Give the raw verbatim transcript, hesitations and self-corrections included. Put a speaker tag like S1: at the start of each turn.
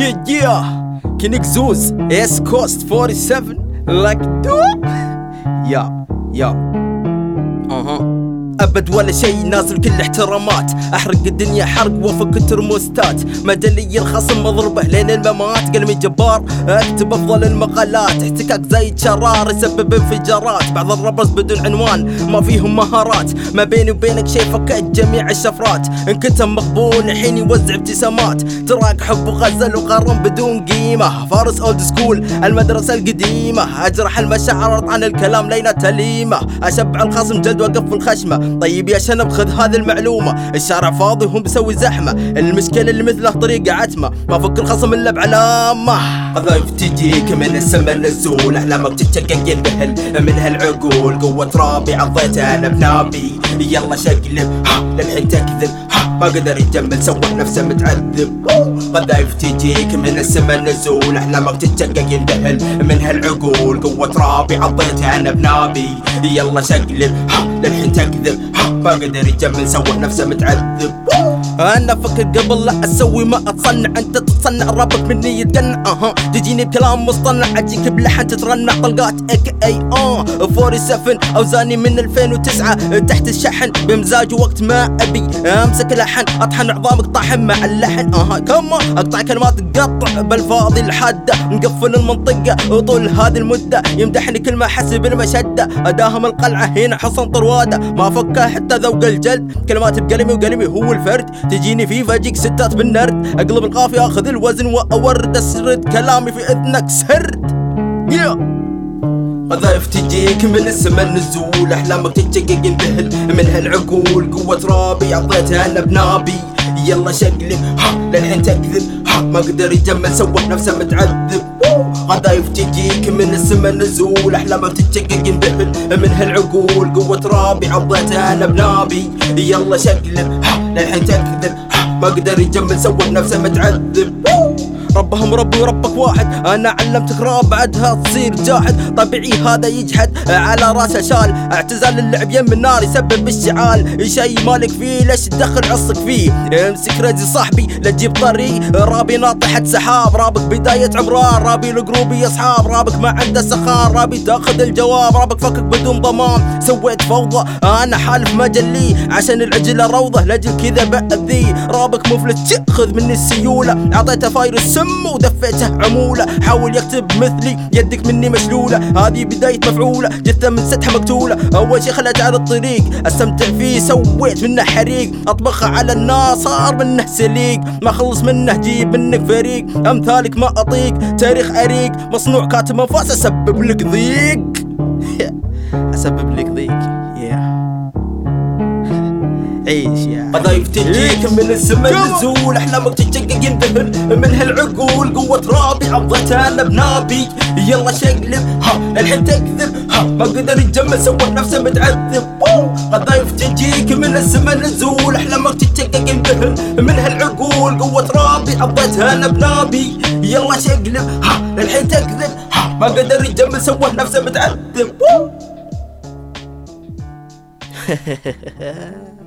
S1: Yeah, yeah. Kinnick Zoos, East Coast forty-seven. Like do. Yeah, yeah. Uh-huh. أبد ولا شي نازل كل احترامات، أحرق الدنيا حرق وفك الترموستات، مجلي الخصم مضربه لين الممات، قلمي جبار أكتب أفضل المقالات، احتكاك زي شرار يسبب انفجارات، بعض الرابرز بدون عنوان ما فيهم مهارات، ما بيني وبينك شي فكيت جميع الشفرات، إن كنت مقبول الحين يوزع ابتسامات، تراك حب وغزل وقرن بدون قيمة، فارس أولد سكول المدرسة القديمة، أجرح المشاعر أطعن الكلام لين تليمة، أشبع الخصم جلد وقف الخشمة. طيب يا شنب خذ هذه المعلومة، الشارع فاضي وهم بيسوي زحمة، المشكلة اللي مثله طريقة عتمة، ما فك الخصم إلا بعلامة. قذايف تجيك من السما نزول، أحلامك تتشقق ينبهل من هالعقول، قوة رابي عضيتها أنا بنابي، يلا شقلب ها للحين تكذب ها ما قدر يجمل سوى نفسه متعذب. قذايف تجيك من السما نزول، أحلامك تتشقق ينبهل من هالعقول، قوة رابي عضيتها أنا بنابي، يلا شقلب ها للحين تكذب ما قدر يجمل سوى نفسه متعذب. انا فكر قبل لا اسوي ما اتصنع، انت تتصنع رابك مني يتقنع، اها تجيني بكلام مصطنع، اجيك بلحن تترنع طلقات اك اي اه سبعة وأربعين اوزاني من ألفين وتسعة تحت الشحن بمزاج وقت ما ابي امسك لحن اطحن عظامك طاحن مع اللحن، اها كما اقطع كلمات تقطع بالفاضي الحاده، نقفل المنطقه وطول هذه المده يمدحني كل ما احس بالمشده، اداهم القلعه هنا حصن طرواده ما فكه حتى ذوق الجلد، كلمات بقلمي وقلمي هو الفرد، تجيني في فاجيك ستات بالنرد، اقلب القافية اخذ الوزن واورد اسرد كلامي في اذنك سرد. yeah. قذايف تجيك من السما نزول، احلامك تتشقق ينبهل من هالعقول، قوة رابي عطيتها انا بنابي، يلا شقلب ها للحين تكذب ها ما قدر يجمل سوى نفسه متعذب. قذايف تجيك من السما نزول، احلامك تتشقق ينبهل من هالعقول، قوة رابي عضيتها انا بنابي، يلا شقلب ها للحين تكذب ها ما قدر يجمل سوى نفسه متعذب. ربهم ربي وربك واحد، انا علمتك راب بعدها تصير جاحد، طبيعي هذا يجحد على راسه شال، اعتزال اللعب يم النار يسبب اشتعال، شي مالك فيه ليش تدخل عصك فيه، امسك رزي صاحبي لا تجيب طري، رابي ناطحة سحاب، رابك بداية عمران، رابي لقروبي اصحاب، رابك ما عنده سخار، رابي تاخذ الجواب، رابك فكك بدون ضمان، سويت فوضى انا حالف مجلي عشان العجلة روضة لاجل كذا بأذي، رابك مفلس خذ مني السيولة، اعطيته فايروس ودفيته عمولة، حاول يكتب مثلي يدك مني مشلولة، هذه بداية مفعولة جثة من ستحة مقتولة، أول شي خليت على الطريق أستمتع فيه سويت منه حريق، أطبخه على النار صار منه سليق، ما خلص منه جيب منك فريق، أمثالك ما أطيق تاريخ أريق، مصنوع كاتب أنفاس أسبب لك ضيق. أسبب لك ضيق yeah. عيش يا قذايف تجيك من السما نزول، احلامك تتشقق ينبهل من هالعقول، قوة رابي عضيتها انا بنابي، يلا شقلب ها الحين تكذب ها ما قدر يتجمل سوى نفسه متعذب. قذايف تجيك من السما نزول، احلامك تتشقق ينبهل من هالعقول، قوة رابي عضيتها انا بنابي، يلا شقلب ها الحين تكذب ها ما قدر يتجمل سوى نفسه متعذب.